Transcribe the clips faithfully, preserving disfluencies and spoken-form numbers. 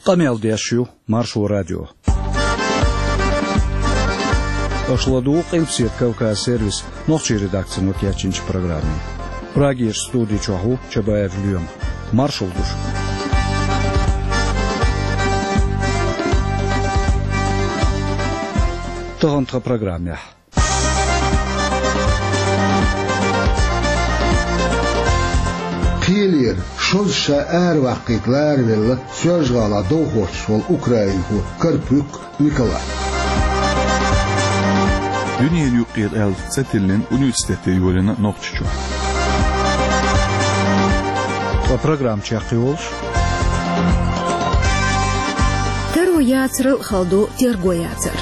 Qamel diyashu Marşu Radyo. Oşladığı qilpsiyet Kavkaz servis noqçi redaktsiyonu kiyachinchi programmi. Pragir studi çoğu Çabayev Lüyum. Marşuldur. Toğantqa programya. Qiylir, şolşa er vaqitlar vella sözgala doğuş ol Ukraynu Karpuk Nikolay. Dünya yuqiyat eltsa tilin üniversiteti yoluna noqçuçu. Bu program çaqiyolş. Teroyatr xaldo tergoyatr.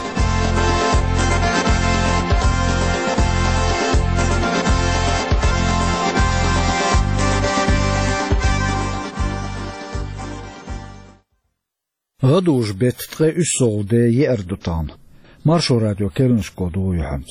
Gaduj bettre üsolde yerdutan. Marşu Radyo Kelinşko duyuhamz.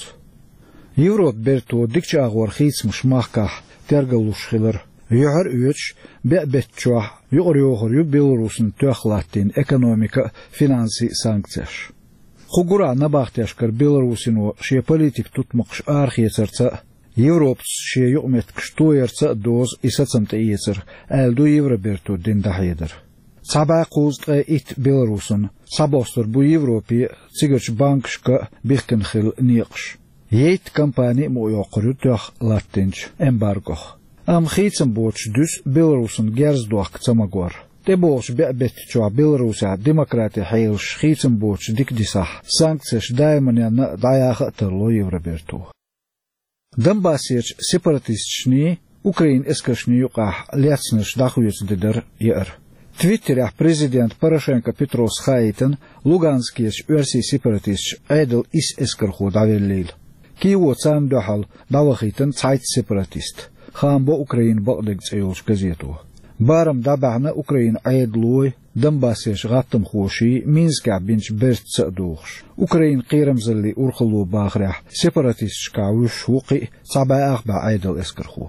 Европ берто дикча агвархиц мшмахках тергалушхилер югар үч бебетчуа югорюгор ю Белорусын төхлаттин экономика финанси санкцияш. Хугура набахтяшкар Белорусину ше политик тутмакш архиецерца Европ ше юмет кштуерца доз исацамта иецер элду евро берто диндахидер. Саба кузтэ ит Белорусын сабостер бу Европи цигерч банкшка бихкенхил ниqш. Ейт компания моёқыру тох латтинч эмбаргох. Ам хитсен боч дүс Белорусын герздуах цамагор. Те боч бебетчуа Белоруса демократия хейлш хитсен боч дикдисах санкцияш дайманяна даяха терло Евроберту. Донбассич сепаратистчни Украин эскашни юқах ляцнеш дахуецдедер ер. Твиттерях президент Порошенко Петрос Хаитен Луганскиеш версии сепаратистч айдл ис эскарху даверлил. Киево цан дохал давахитен цайт сепаратист. Хамбо Украин багдыг цэйолш газету. Барам дабахна Украин айдлуй Донбассеш гаттым хоши Минска бинч берт цадугш. Украин қирамзалли урхылу бахрях сепаратистч кауш хуқи цабаах ба айдл эскарху.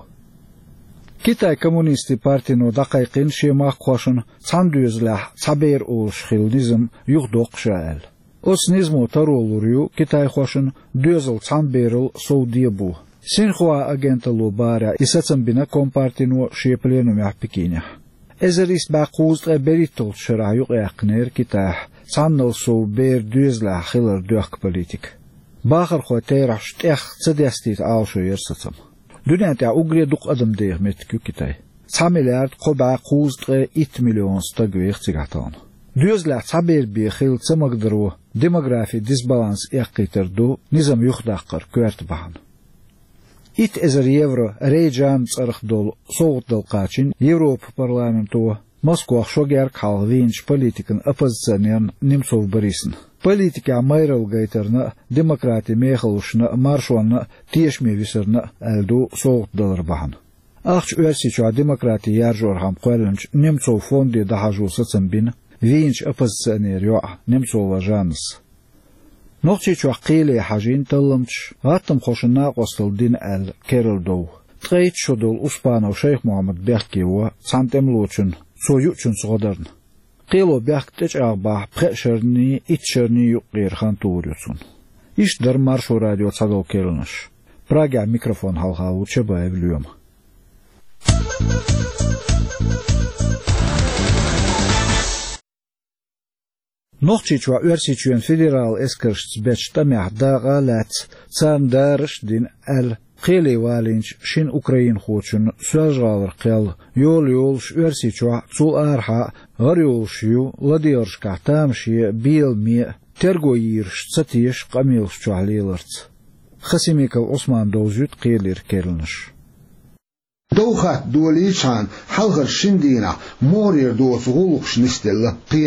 Китай коммунисти партийно дақайқин шемах қошын цандуезлах цабер олш хилнизм юхдоқ шаэл. Ос низмо таролурю Китай қошын дөзіл цанберіл соудиебу. Синхуа агенталу баря исацамбина компартийно шепленумях пекинях. Эзерис бақузд беритол шыра юқ яқнер Китай цанныл соу бер дөзлах хилер дөқ политик. Бақыр қой тейрах штех цадестит алшу ерсацам. Dünyada ugreduk adım değirmetkü Kitay. Samilard qoba quztre it milyon stagüyek cigatan. Düzler saber bir xil çamagdırı demografi disbalans eqiterdu nizam yuxdaqır kört bahan. It ezer evro reyjan tsarxdol soğutdal qaçin Avropa parlamentu Moskva şoger kalvinç politikin opozisyoner Nemtsov Boris'in. Politika mayral gaytarna demokrati mexaluşna marşuanna tieşmevisirna eldu soğutdalar bahan. Aqç ösiçua demokrati yarjor ham qoylanç Nemtsov fondi dahaju satsambin vinç opozisyoner yo Nemtsova janız. Noqçiçua qili hajin tallamç gаттым xoşuna qostildin el Kerildov. Tqayt şodol Uspanov Şeyh Muhammed Berkiwa santemluçun soyuçun soğadarn. Qilo baqtech ağba pressherni itcherni yuqir xanturyusun. İşdir Marşu Radyo Çadol Kelinş. Praga mikrofon halgavu Çabayev Lüyum. Noqçiçua örsiçuen federal eskarşts beçtamah dağa lats sandarış din el Qili valinç şin Ukrayin xoçun sözgalır qel yol yol örsiçua sul arha Горюшью, ладершка, тамши, билми, тергоирш, цатиш, камилш, чуалиларц. Хасимикал Осман доузют қейлер келніш. Доухат дуаличан, халгар шиндина, морир доос гулуқш нистелла қейля.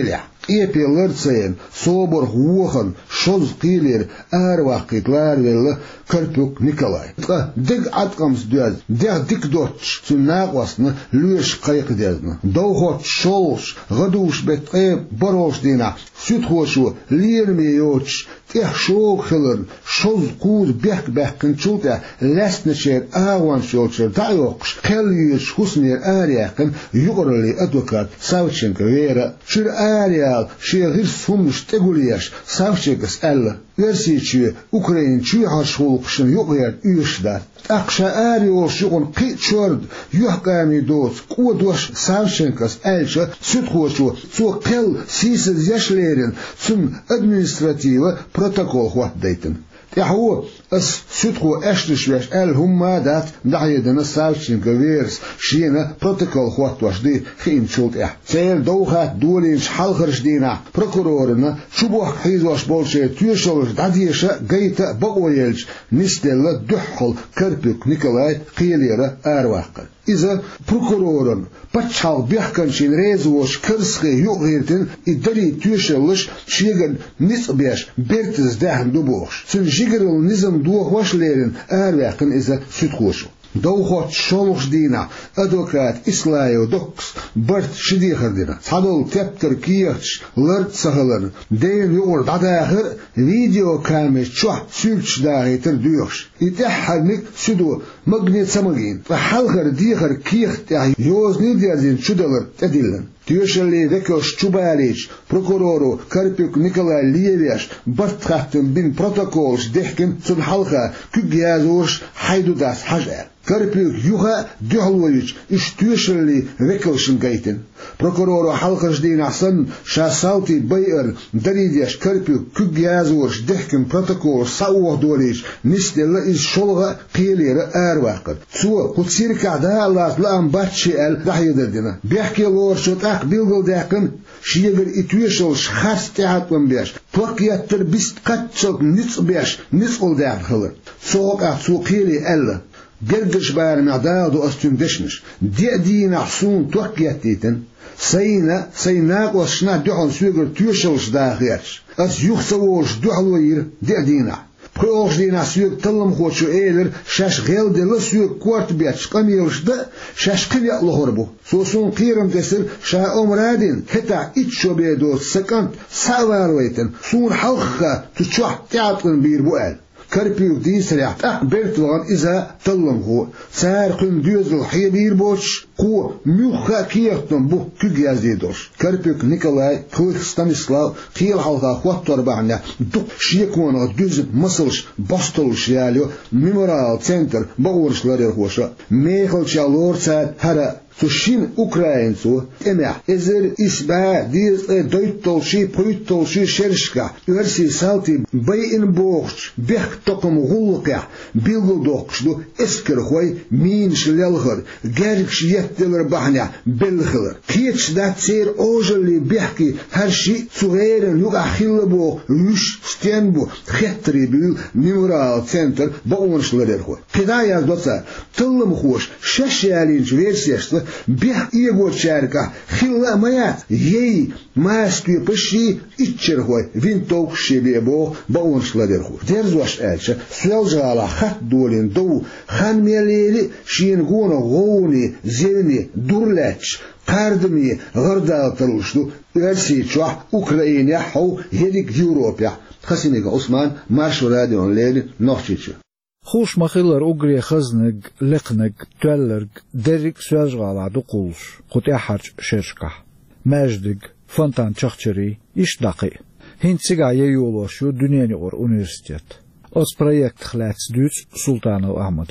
إيبي لرتسين صوبر هوخن شوز قيلير آر واقيت لار ولا كربوك نيكولاي دق عتقمس دوز دق دق دوتش سناقوسنا لوش قيق ديزنا دوخوت شولش غدوش بتقيب بروش دينا سيتخوشو ليرميوتش تيح شوق خلر شوز قوز بيحك بيحكن شوتا لسنشير آوان شولشر دايوكش خليش حسنير آرياقن يغرلي أدوكات ساوتشنك ويرا شير آريال شير غير سومش تقوليش ساوتشنكس ألا يرسيتشي أوكرين شوي هاشولقشن يغير يشدار أقشا آريوش يغن قيت شورد يحكامي دوت قودوش ساوتشنكس ألشا سيتخوشو سو قل سيسز يشليرن سم أدمنستراتيوة بروتوكول خوات ديتن يحو اس سيتخو أشتش ويش أل هم دات دعيدنا ساوتشنك ويرس شينا بروتوكول خوات واش دي خين شولت إح سير دوخات دولينش حالخرش دينا بروكورورنا شبوح حيزوش بولشي تيوشولش داديشا قيتا بقويلش نستيلا دحل كربيك نيكولاي قيليرا آرواقل إذا بروكورورن باتشال بيحكنشين ريزوش كرسخي يغيرتن إدري تيوشلش شيغن نسبيش بيرتز داهن دوبوش سن جيغرل نزم دوخ واش ليرن آرواقن إذا سيتخوشو دوخوت شولوش دينا أدوكات إسلايو دوكس برت شديخر دينا صدول تبتر كيرتش لرد سهلن دين يورد عداخر فيديو كامل شوح سيلتش داهي تردوش يتحرنك سدو مغنيت سمغين فحلخر ديخر كيخ تاهي يوز نديازين شدلر تدلن تيوشلي ذكوش تشوباليش بروكورورو كاربيك نيكولاي ليبياش برتخاتن بين بروتوكولش دحكن سن حلقة كجيازوش حيدو داس حجر كاربيك يوها دهلويش إش تيوشلي ذكوشن جايتن بروكورورو حلقة جدين عصن شاساوتي بيئر دريدياش كاربيك كجيازوش دحكن بروتوكول صوه دوليش نستيلا إز شلغة قيلير آرواقر سوى قدسير كعدا الله لأن باتشي أل دحيدردنا بيحكي لور شوت بيلغل داكن شيغر اتويشلش خاص تاعتون بيش توقيات تربيست قاتشل نص بيش نصقل داك خلر سوق سوقيلي ألا جرجش بار معدادو أستندشنش دي دي نحسون توقيات تيتن سينا سيناق وشنا دعون سوغر تويشلش داخيرش أس يخسووش دعوير دي دينا Proos die natuurlijk tellem goed zo eerder, zes geel de lusuur kwart beetje kamiels de, zes kwijt lohorbo. Zo zo'n keren tesser, sha omradin, heta iets zo bij dood second, savar weten, zo'n halga, te tjach teateren bier boel. كربيو دي سريعت أقبلت لغن إذا تلم هو سار قم ديوز الحيبير بوش قو ميوخا كيختن بو كجاز يدوش كربيو نيكولاي كويخ ستانيسلاو قيل حلقا خوات تربعنا دوك شيكوان غدوز مصلش بستلش ياليو ميمورال سنتر بغورش لارير خوشا ميخل شالور ساد هرا سوشين أوكراينسو إمع إزر إسبا ديز دويتولشي بويتولشي شرشكا يرسي سالتي بيئن بوغش بيخ تقم غلقع بيلغو دوغش دو إسكر خوي مينش للغر جاركش يتدلر بحنا بالغلر كيتش دا تسير أوجل بيحكي هرشي صغيرن يوغا خيلبو يوش ستينبو خطري بيل ميمورال سنتر بغونش لرير خوي قدايا دوتا تلم خوش شاشيالين جويرسيشت بيح إيغو تشاركا خلا مايات يي ماستوي بشي إتشرهوي فينتوك شبيبو بونش لدرهو ديرزوش ألشا سوالجالا خط دولين دو خان ميليلي شينغونا غوني زيني دورلاتش قاردمي غردال تلوشدو إرسي تشوح أوكرانيا حو هيديك يوروبيا خسينيك عثمان مارشو راديون ليلي نوخشيتشو خوش مخيلر أوغري خزنق لقنق تولرق دريك سواجغال عدو قولش قطع حرج شرشكح ماجدق فانتان چخچري إش دقي هين سيقا ييولوشو دنياني غور أونيورسيتيت أس برويكت خلاتس دوش سلطانو أحمد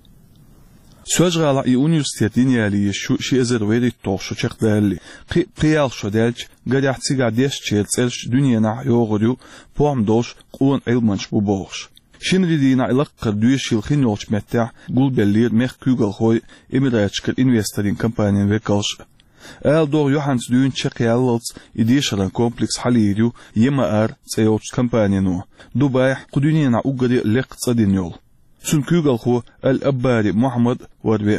سواجغال اي أونيورسيتيتين يالي شو شي ازر ويري توخشو چخ دالي قي قيال شو دالج قد سيقا ديش چيلسلش دنيانا يوغريو بوام دوش قوان علمانش بوبوغش شنري دينا إلقر دويش يلخين يولش متاع قول بلير ميخ كوغل خوي إمراجكر إنوسترين كمبانين ويكالش آل دور يوحانس دوين تشيق ياللتس إديشران كومبلكس حاليريو يما آر سيوتش كمبانينو دبايح قدونينا أقري لق صدين يول سن كوغل خو الأباري محمد واربيان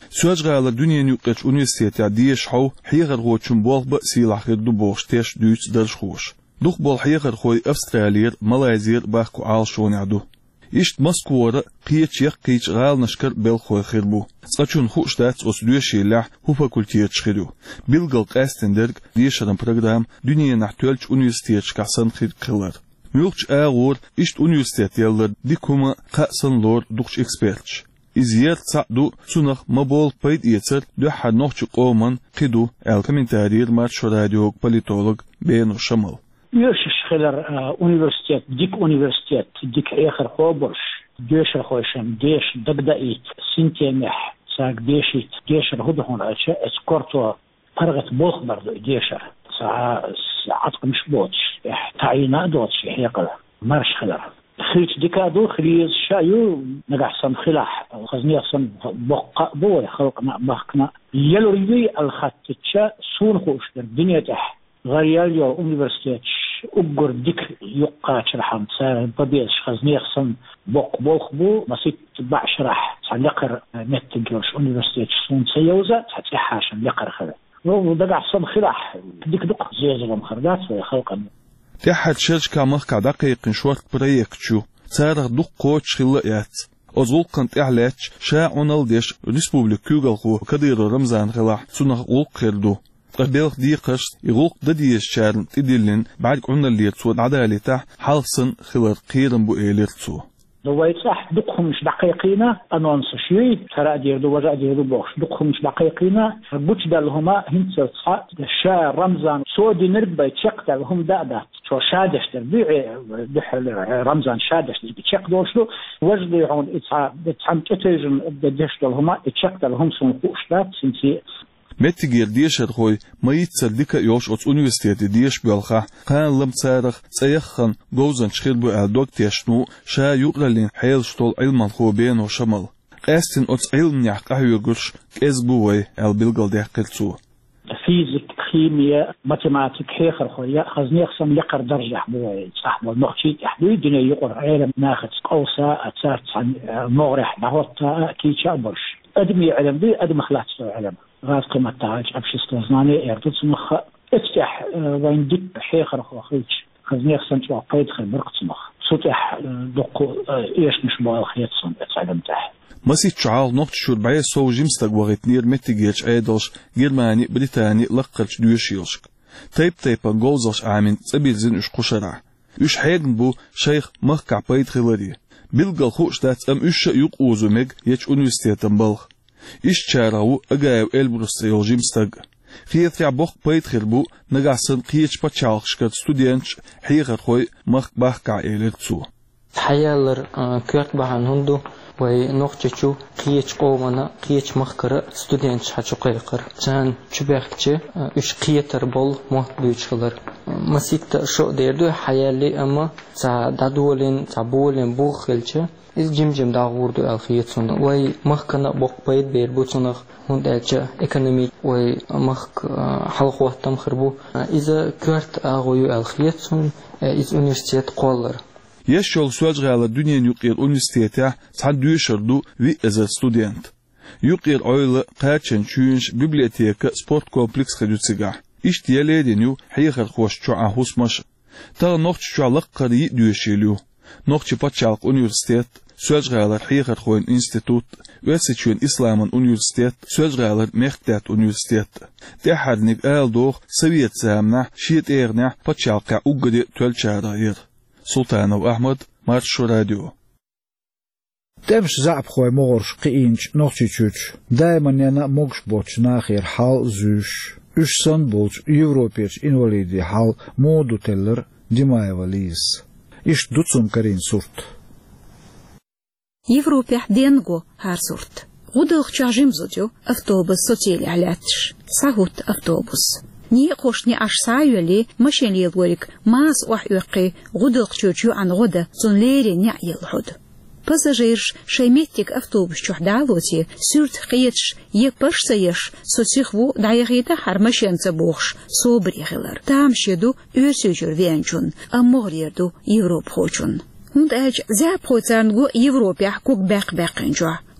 سوجغالا دنيا نيوقش أونيفرسيتي ديش حو حيغر غوتشن بول بأسيل آخر دو بوش تيش دوش درش خوش دوخ بول حيغر خوي أسترالير ملايزير باكو عال شون عدو إشت مسكورة قيتش يقيتش غال نشكر بيل خوي خيربو سقچون خوش داتس أس دوشي لح هو فاكولتيت شخيرو بيلغل قاستندرگ ديشرن برنامج دنيا نحتولش أونيفرسيتش كحسن خير قلر ميوقش آغور إشت أونيفرسيتي يلر ديكوما قاسن لور دوخش إكسبيرتش إزيار تصعدو سنخ مبول بيد يتر دو حد نوخش قومن قدو الكومنتارير مارشو راديوك بوليتولوج بينو شمال يوشش خلر أونيفرسيتيت ديك أونيفرسيتيت ديك آخر خوبرش ديشر خوشم ديش دقدقيت سنتيمح ساق ديشيت ديشر هدهون أشياء اسكورتو فرغت بوخ بردو ديشر ساعة عطق مش بوتش تعينا دوتش يحيقل مارش خلر خيش ديكادو خليز شايو نقحصن خلاح خزني أصن بقى بوي خلقنا بحكنا يلوريدي الخطتشا سون خوش در دنيا تح غريال يو أونيفرسيتش أقر ديك يقع شرحان سار ببيش خزني أصن بق بوخ بو مسيت تبع شرح سالقر نتجوش أونيفرسيتش سون سيوزا تحاشن لقر خلا ودقحصن خلاح ديك دق زيزة مخردات خلقنا تحت شركة مخكع دقيق شورت بريكتشو سارغ دق قوتش خلقيات أزول قنت إعلاتش شاعون الديش ريسبوبليك كوغلقو كدير رمزان خلاح سنخ غلق خيردو قبيلق ديقش يغلق دديش شارن تدلين بعد قلنا اللي يرتسود عدالي تح حالسن خلر قيرن بو إيليرتسو دوائي صح دقهم مش دقيقينا أنونس شوي ترى دير دو وجع دير دو بوش دقهم مش دقيقينا بوش دالهما هنت صح الشا رمزان سودي نربى يتشق دالهم دادا شو شادش تربيع دح رمزان شادش يتشق دوشلو وجدي عون إتصع بتحم تتجن بدش دالهما يتشق دالهم سنقوش دات سنتي متجير ديش الخوي ما يتصدق يوش أت أونيفرسيتي ديش بالخا قان لم تارخ سيخن جوزن شخير بو الدوك تيشنو شا يقرلين حيل شطول علم الخوبين وشمل قاستن أت علم نحقه يقرش كأزبوي البلغل ديح قلتو فيزيك كيمياء ماتيماتيك حيخر خويا خزني خصم لقر درجة حبوي صاحب المخشيت حبوي دنيا يقر علم ناخد قوسا أتسات عن مغرح نهوتا كي شابرش أدمي علم دي أدم خلاص علم غاز قيمة تاج أبش استوزناني إردوس مخ اتفتح وين ديك حيخر خو خيج خزني خصم تبع قيد خل برقت مخ سطح دقو إيش مش بقى الخيط صن اتعلم تح مسيت شعال نقط شور بعيا سو جيمستق وغيتنير متجيش عيدوش جرماني بريطاني لقرش دوشيوشك تيب تيبا جوزوش عامين سبيل زين اش قشرع اش حيغن بو شيخ مخكع بيت خلالي بيلقل خوش دات ام اش يقوزو ميج يتش أونيفرسيتن بلغ إيش شاراو أجاو إلبروسيو جيمستق خيث يا بوخ بيت خربو نجاسن قيش بتشالخشكت ستودينش حيغر خوي مخ باخكع إليرتسو حيالر كيرت بحان هندو وي نوختشو قيش قومنا قيش مخكر ستودينش حچو قيقر جان چبيختشي اش قيتر بول موت دوچخلر مسيت شو ديردو حيالي اما تا دادولين تا بولين بوخلچه إز جيم جيم داغوردو الخيتون وي مخكنا بوق بيت بير بوتونخ هند أجا إقتصادي وي مخك حلق وقتم خربو إذا كرت أغويو الخيتون إز أونيفرسيتيت قولر يشول سواجغ على الدنيا يقير أونيفرسيتيا سعد يشردو في إزا ستودينت يقير أويل قاتشن شونش بيبليوتيكا سبورت كومبلكس خدوتسيغا إشتيالي دينيو حيخر خوش چوعا هوسمش تا نوخت چوعلق قري دوشيليو نوخت باتشالق أونيفرسيتيت سوجغالر حيخر خوين انستيتوت واسيتشون إسلامان أونيفرسيتيت سوجغالر مختات أونيفرسيتيت تحرنك آل دوخ سويت سامنا شيت إيرنا باتشالقا أقدي تولشاراير سلطانو أحمد مارشو راديو تمش زعب خوي مغرش قينش نوخشيتش دايما ينا موغش بوتش ناخير حال زوش اش سن بوتش يوروبيش انوليدي حال مودو تلر ديماي وليز اش دوتسوم كارين سورت يوروبيح دينغو هار سورت غدوخ تشاجيم زوديو أفتوبس سوتيلي علاتش ساهوت أفتوبس ني قوش ني عش سايولي مشين يلوريك ماس وح يقي غدوخ تشوشو عن غدا زون ليري نيع يلحود بازاجيرش شيميتك أفتوبس شوحدالوتي سورت قيتش يكبش سيش سوتيخو دايغيتا حرمشين تبوخش صوبري غلر تامشيدو يرسيجر فينجون أموريردو يوروب خوشون هند أج زاب خوتانغو يوروبيح كوك باق باقنجوا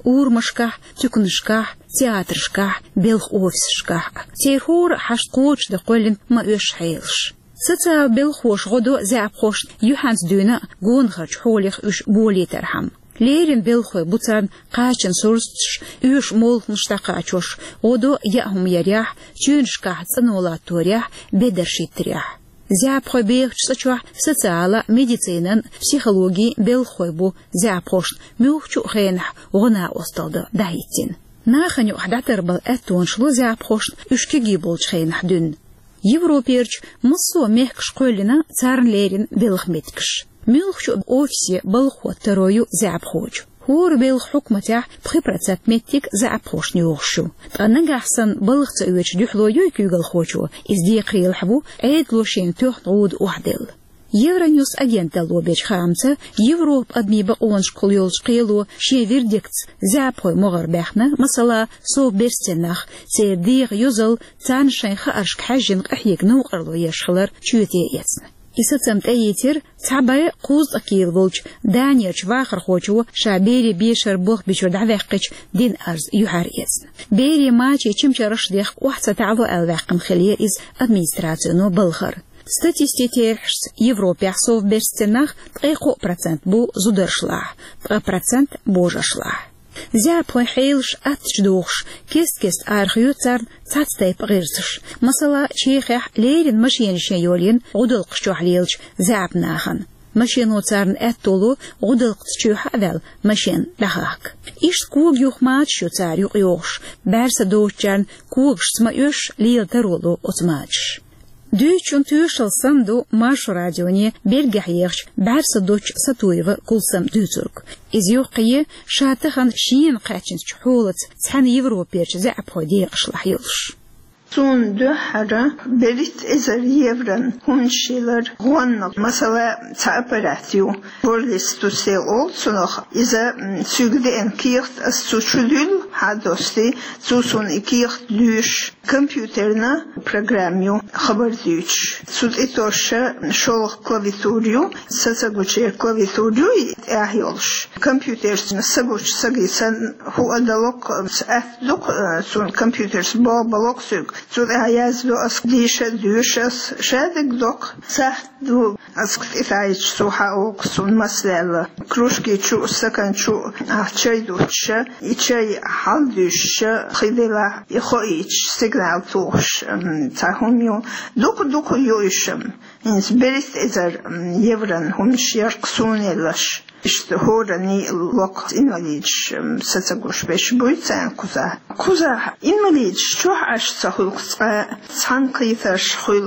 урмашках, тюкнышках, театршках, белх офисшках. Тейхур хашткоч да колин ма өш хейлш. Саца белхош годо зяпхош юханс дюна гонхач холих үш болитерхам. Лерин белхой буцан качен сурстш үш молхнштакачош годо яхум ярях чүншках цанулаторях бедершитрях. Зяпхой бехчсачуах социала, медицинан, психологии белхой бу зяпхош мюхчу хенах гона осталды дайтин. Наханю ахдатар был этон шло зяпхош үшкеги болч хенах дюн. Европерч муссо мехкш колина царн лерин белхметкш. Мюхчу офисе белхот терою зяпхоч. Хор бел حكمته بخبرة متك زعبوش نيوخشو. تنجحسن بلغت أوش دحلو يكيل خوشو. إزديقي الحبو عيد لوشين تحضود وحدل. Евроньюз агент лобеч хамца Европ адми баонш колёлш кылу шевирдикт запой могорбехна масала со берстенах цердир юзал цаншен харшк хажин ахигну кырлу яшхлар чүте ецн. Исацам таитер цабай куз акил волч даниерч вахар хочу шабери бешер бог бичо давехкич дин арз юхар ецн. Бери мачи чимчарыш дех уахца таву алвахкам хилия из администрацию балхар. Статистики Европе сов берстенах трико процент бу зудершлах, три процент божашлах. Зяпой хейлш атчдухш, кест-кест архиюцар цацтай пгирсш. Масала чехах лерин машиншен йолин удылкчух лилч зяпнахан. Машину царн эттолу удылкчух авел машин дахак. Иш куг юхмачу цар юхш, берса дочан кугш смаюш лил таролу отмач. Дүйчүн түйшыл санду машу радионе бергахьерч бәрсі доч сатуева кулсам дүйцург. Изюқие шатыхан шиен қачынс чухолыц цхан Европерч зәпходе қышлахилш. Son döhara berit ezer yevren hunşiler guanna masala taoperatio borlistu sel olsunach iza sugde en kiert as suchudul hadosti susun ikiert düş kompüterna programyo haber düş sud etosha şol klaviaturyu sasagucher klaviaturyu ahyolsh kompütersna saguch sagisan hu adalok afdok sun kompüters babalok sug Zud ayazdu askdisha dushas shadik dok sahdu asktifaych suha oksun maslala krushki chu sakan chu achay ducha ichay haldusha khidela ikhoich signal tush tahumyo dok dok yoisham ins berit ezer yevran humshir qsunelash İşte horani lok invalid satsagush beş boyutsan kuza kuza invalid çok aş sahulqsa sanqitaş xul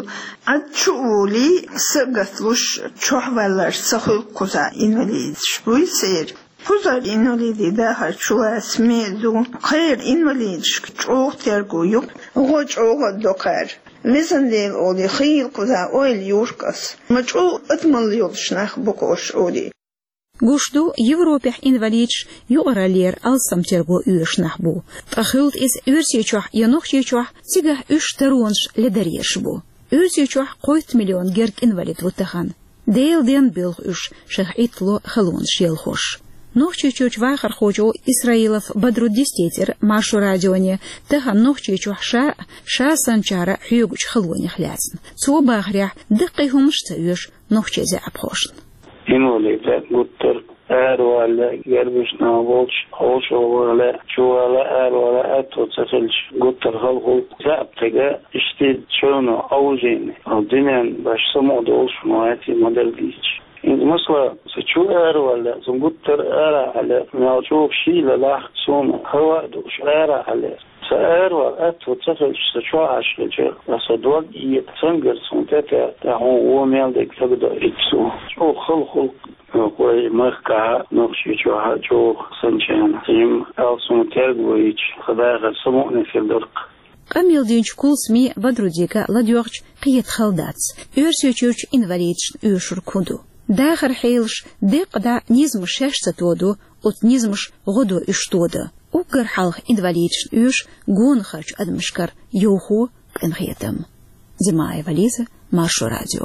atçuli sagatlush çok valar sahul kuza invalid boyutser kuza invalid da haçula smedu khayr invalid çok tergoyup goç o dokar Lizandel oli khil kuza oil yurkas maço atmal yolshnakh bokosh oli Гушду Европе инвалидш юралер алсам терго юшнах бу. Тахилт из юрсичух янохчичух тига үш таронш ледареш бу. Юрсичух койт миллион герк инвалид вутахан. Дейл ден билг үш шахитло халон шелхош. Нохчичуч вахар хочо Исраилов бадрудистетер машу радионе тахан нохчичух ша ша санчара хюгуч халоне хлясн. Цо багря дыккыйхумшта юш нохчезе апхошн. Invaliditeit moet er erwale gerbusna volch hoş ovale çuvala erwale etot satılç gutter halgul zaptega işte çoğunu avuzin aldinen başsamadı oluşmayeti model diç. İndi mesela seçu erwale zungutter era ale mevcut şiile lah sonu hava duş era ale سأروى أتو تفل شتشواش لجر وصدوق يتفنجر سنتتا تهون وميل ديك تقدر إكسو شو خل خلق قوي مركا نقشي جوها جو سنشان تيم ألسون ترقويج خداغ سموعني في الدرق Камил динч кулсми бадрудика ладьорч қиет халдац. Өрсючуч инвалидш őшур куду. Дахар хейлш декда низмш шешца тоду, от низмш году иштоду. Угар халх инвалидш őш гонхач адмышкар йоху кенхетам. Зимая вализа Машу радио.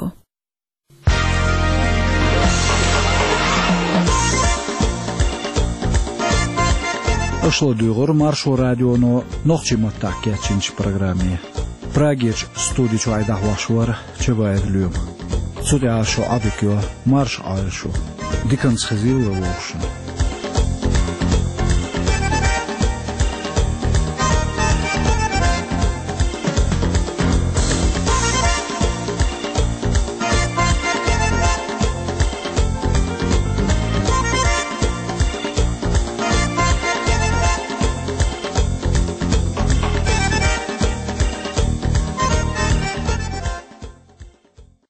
Ошло дюгор маршо радионо нохчи маттакке чинч программе. Прагеч студичу айдах вашвар чебаед люм. Суде ашо абикё марш айшо. Диканс хазил лошен.